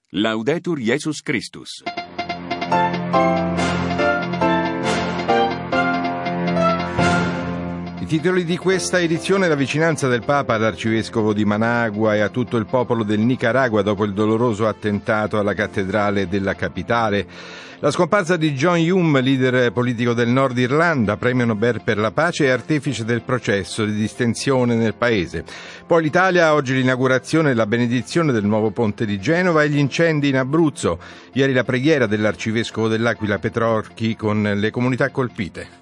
Laudetur Jesus Christus. I titoli di questa edizione: la vicinanza del Papa all'arcivescovo di Managua e a tutto il popolo del Nicaragua dopo il doloroso attentato alla cattedrale della capitale, la scomparsa di John Hume, leader politico del Nord Irlanda, premio Nobel per la pace e artefice del processo di distensione nel paese. Poi l'Italia, oggi l'inaugurazione e la benedizione del nuovo ponte di Genova e gli incendi in Abruzzo. Ieri la preghiera dell'arcivescovo dell'Aquila Petrarchi con le comunità colpite.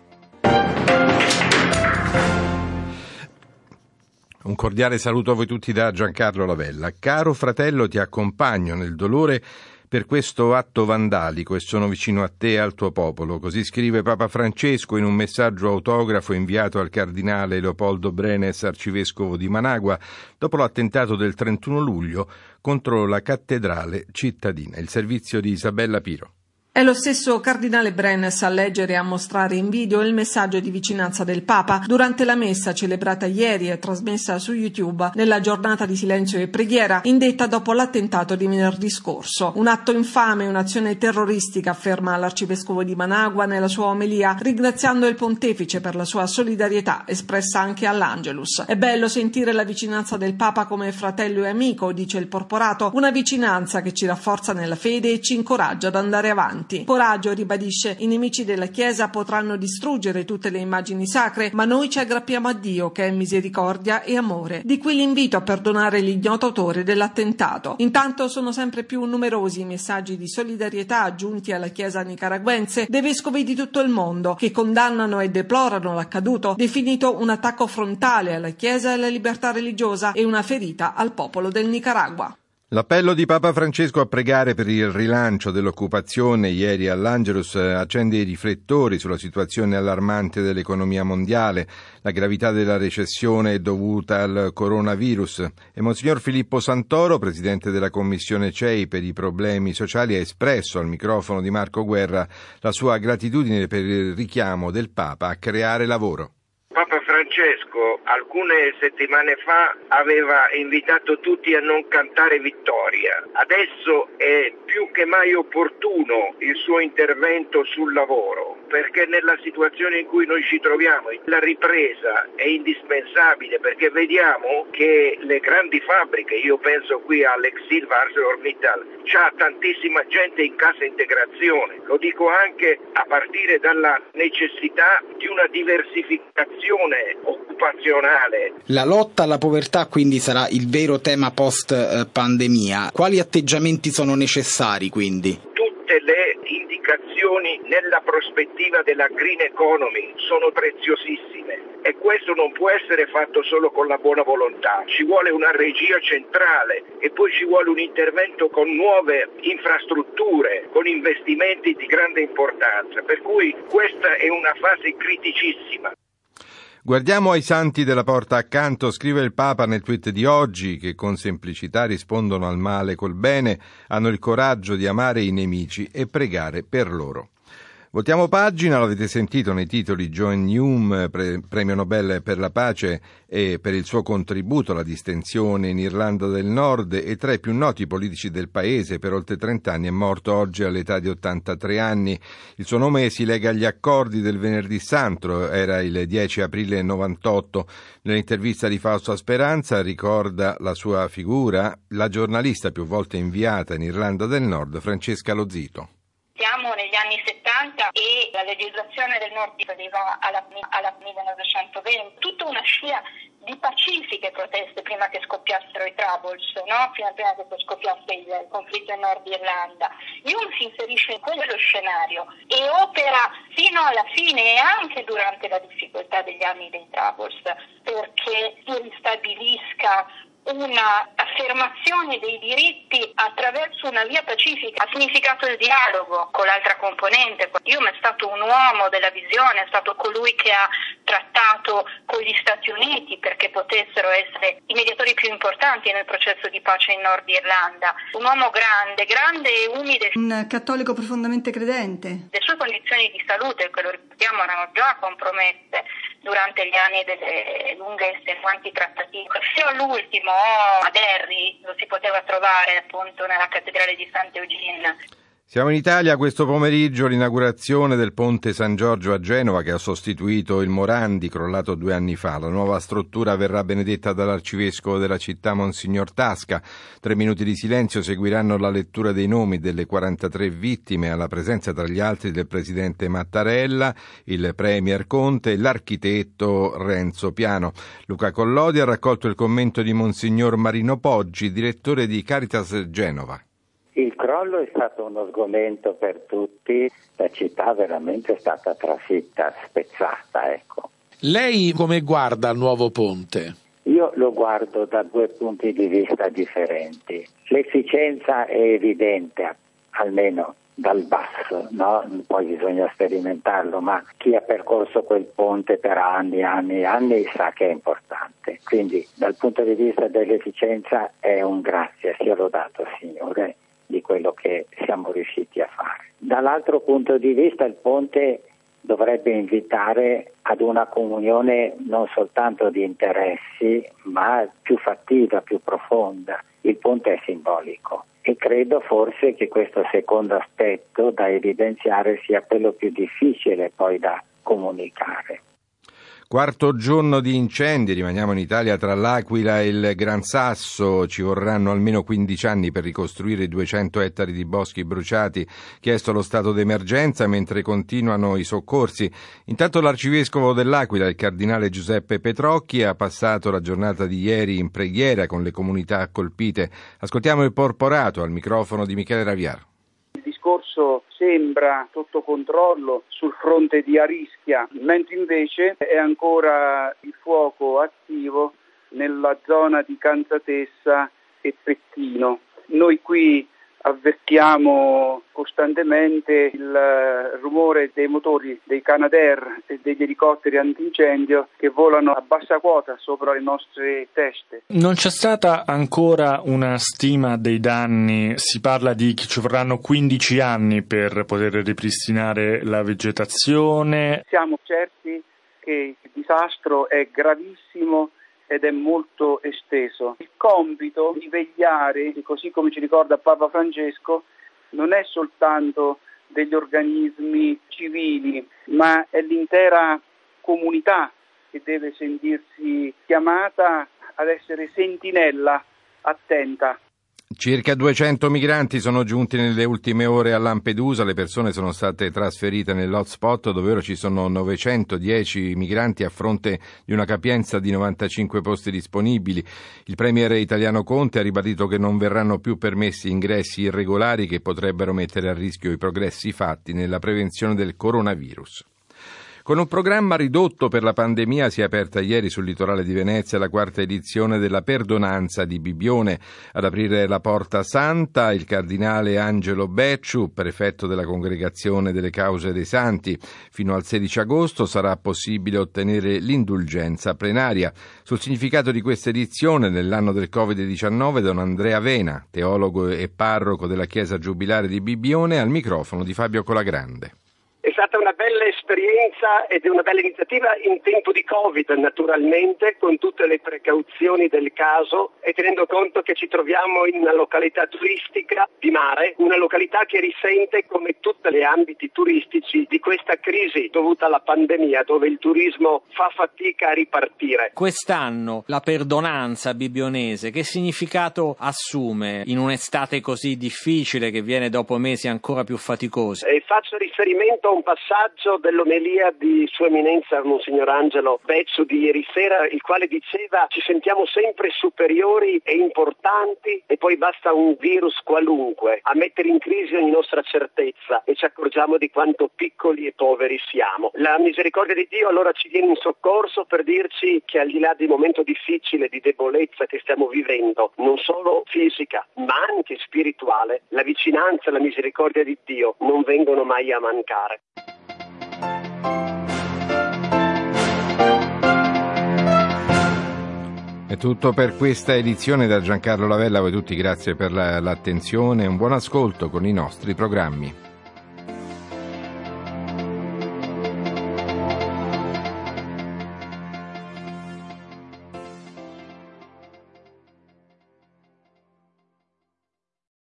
Un cordiale saluto a voi tutti da Giancarlo Lavella. Caro fratello, ti accompagno nel dolore per questo atto vandalico e sono vicino a te e al tuo popolo. Così scrive Papa Francesco in un messaggio autografo inviato al cardinale Leopoldo Brenes, arcivescovo di Managua, dopo l'attentato del 31 luglio contro la cattedrale cittadina. Il servizio di Isabella Piro. È lo stesso cardinale Brenes a leggere e a mostrare in video il messaggio di vicinanza del Papa durante la messa celebrata ieri e trasmessa su YouTube nella giornata di silenzio e preghiera indetta dopo l'attentato di venerdì scorso. Un atto infame, un'azione terroristica, afferma l'arcivescovo di Managua nella sua omelia, ringraziando il pontefice per la sua solidarietà espressa anche all'Angelus. È bello sentire la vicinanza del Papa come fratello e amico, dice il porporato, una vicinanza che ci rafforza nella fede e ci incoraggia ad andare avanti. Coraggio, ribadisce, i nemici della Chiesa potranno distruggere tutte le immagini sacre, ma noi ci aggrappiamo a Dio che è misericordia e amore. Di qui l'invito a perdonare l'ignoto autore dell'attentato. Intanto sono sempre più numerosi i messaggi di solidarietà giunti alla Chiesa nicaraguense dei vescovi di tutto il mondo che condannano e deplorano l'accaduto, definito un attacco frontale alla Chiesa e alla libertà religiosa e una ferita al popolo del Nicaragua. L'appello di Papa Francesco a pregare per il rilancio dell'occupazione ieri all'Angelus accende i riflettori sulla situazione allarmante dell'economia mondiale. La gravità della recessione è dovuta al coronavirus e Monsignor Filippo Santoro, presidente della Commissione CEI per i problemi sociali, ha espresso al microfono di Marco Guerra la sua gratitudine per il richiamo del Papa a creare lavoro. Papa Francesco alcune settimane fa aveva invitato tutti a non cantare vittoria. Adesso è più che mai opportuno il suo intervento sul lavoro, perché nella situazione in cui noi ci troviamo la ripresa è indispensabile, perché vediamo che le grandi fabbriche, io penso qui all'ex Ilva ArcelorMittal, c'ha tantissima gente in cassa integrazione. Lo dico anche a partire dalla necessità di una diversificazione occupazionale. La lotta alla povertà quindi sarà il vero tema post pandemia. Quali atteggiamenti sono necessari quindi? Tutte le indicazioni nella prospettiva della green economy sono preziosissime e questo non può essere fatto solo con la buona volontà. Ci vuole una regia centrale e poi ci vuole un intervento con nuove infrastrutture, con investimenti di grande importanza, per cui questa è una fase criticissima. Guardiamo ai santi della porta accanto, scrive il Papa nel tweet di oggi, che con semplicità rispondono al male col bene, hanno il coraggio di amare i nemici e pregare per loro. Voltiamo pagina, l'avete sentito nei titoli, John Hume, premio Nobel per la pace e per il suo contributo alla distensione in Irlanda del Nord e tra i più noti politici del paese, per oltre 30 anni, è morto oggi all'età di 83 anni. Il suo nome si lega agli accordi del Venerdì Santo, era il 10 aprile 98. Nell'intervista di Fausta Speranza ricorda la sua figura la giornalista più volte inviata in Irlanda del Nord, Francesca Lo Zito. Siamo negli anni 70 e la legislazione del Nord arriva alla 1920, tutta una scia di pacifiche proteste prima che scoppiassero i troubles, no? Prima che scoppiasse il conflitto in Nord Irlanda. Hume si inserisce in quello scenario e opera fino alla fine e anche durante la difficoltà degli anni dei troubles perché si ristabilisca una affermazione dei diritti attraverso una via pacifica. Ha significato il dialogo con l'altra componente. Hume è stato un uomo della visione, è stato colui che ha trattato con gli Stati Uniti perché potessero essere i mediatori più importanti nel processo di pace in Nord Irlanda. Un uomo grande e umile. Un cattolico profondamente credente. Le sue condizioni di salute, che lo ricordiamo, erano già compromesse. durante gli anni delle lunghe e estenuanti trattative. Fino all'ultimo, a Derry, lo si poteva trovare appunto nella cattedrale di Sant'Eugene. Siamo in Italia, questo pomeriggio l'inaugurazione del ponte San Giorgio a Genova che ha sostituito il Morandi crollato 2 anni fa. La nuova struttura verrà benedetta dall'arcivescovo della città Monsignor Tasca. 3 minuti di silenzio seguiranno la lettura dei nomi delle 43 vittime alla presenza tra gli altri del presidente Mattarella, il premier Conte e l'architetto Renzo Piano. Luca Collodi ha raccolto il commento di Monsignor Marino Poggi, direttore di Caritas Genova. Il crollo è stato uno sgomento per tutti, la città veramente è stata trafitta, spezzata, ecco. Lei come guarda il nuovo ponte? Io lo guardo da 2 punti di vista differenti. L'efficienza è evidente, almeno dal basso, no? Poi bisogna sperimentarlo, ma chi ha percorso quel ponte per anni sa che è importante. Quindi dal punto di vista dell'efficienza è un grazie, sia lodato Signore, di quello che siamo riusciti a fare. Dall'altro punto di vista il ponte dovrebbe invitare ad una comunione non soltanto di interessi, ma più fattiva, più profonda. Il ponte è simbolico e credo forse che questo secondo aspetto da evidenziare sia quello più difficile poi da comunicare. 4º giorno di incendi, rimaniamo in Italia tra l'Aquila e il Gran Sasso, ci vorranno almeno 15 anni per ricostruire i 200 ettari di boschi bruciati, chiesto lo stato d'emergenza mentre continuano i soccorsi. Intanto l'arcivescovo dell'Aquila, il cardinale Giuseppe Petrocchi, ha passato la giornata di ieri in preghiera con le comunità colpite. Ascoltiamo il porporato al microfono di Michele Raviaro. Il discorso sembra sotto controllo sul fronte di Arischia, mentre invece è ancora il fuoco attivo nella zona di Canzatessa e Pettino. Noi qui avvertiamo costantemente il rumore dei motori dei Canadair e degli elicotteri antincendio che volano a bassa quota sopra le nostre teste. Non c'è stata ancora una stima dei danni, si parla di che ci vorranno 15 anni per poter ripristinare la vegetazione. Siamo certi che il disastro è gravissimo ed è molto esteso. Il compito di vegliare, così come ci ricorda Papa Francesco, non è soltanto degli organismi civili, ma è l'intera comunità che deve sentirsi chiamata ad essere sentinella attenta. Circa 200 migranti sono giunti nelle ultime ore a Lampedusa, le persone sono state trasferite nell'hotspot dove ora ci sono 910 migranti a fronte di una capienza di 95 posti disponibili. Il premier italiano Conte ha ribadito che non verranno più permessi ingressi irregolari che potrebbero mettere a rischio i progressi fatti nella prevenzione del coronavirus. Con un programma ridotto per la pandemia si è aperta ieri sul litorale di Venezia la 4ª edizione della Perdonanza di Bibbione. Ad aprire la Porta Santa il cardinale Angelo Becciu, prefetto della Congregazione delle Cause dei Santi. Fino al 16 agosto sarà possibile ottenere l'indulgenza plenaria. Sul significato di questa edizione nell'anno del Covid-19 don Andrea Vena, teologo e parroco della Chiesa Giubilare di Bibbione, al microfono di Fabio Colagrande. È stata una bella esperienza ed è una bella iniziativa in tempo di Covid, naturalmente, con tutte le precauzioni del caso e tenendo conto che ci troviamo in una località turistica di mare, una località che risente, come tutti gli ambiti turistici, di questa crisi dovuta alla pandemia, dove il turismo fa fatica a ripartire. Quest'anno la perdonanza bibbionese che significato assume in un'estate così difficile che viene dopo mesi ancora più faticosi? Faccio riferimento a un passaggio dell'omelia di Sua Eminenza Monsignor Angelo Becciu di ieri sera, il quale diceva: ci sentiamo sempre superiori e importanti e poi basta un virus qualunque a mettere in crisi ogni nostra certezza e ci accorgiamo di quanto piccoli e poveri siamo. La misericordia di Dio allora ci viene in soccorso per dirci che al di là del momento difficile di debolezza che stiamo vivendo, non solo fisica ma anche spirituale, la vicinanza e la misericordia di Dio non vengono mai a mancare. È tutto per questa edizione da Giancarlo Lavella, a voi tutti grazie per l'attenzione e un buon ascolto con i nostri programmi.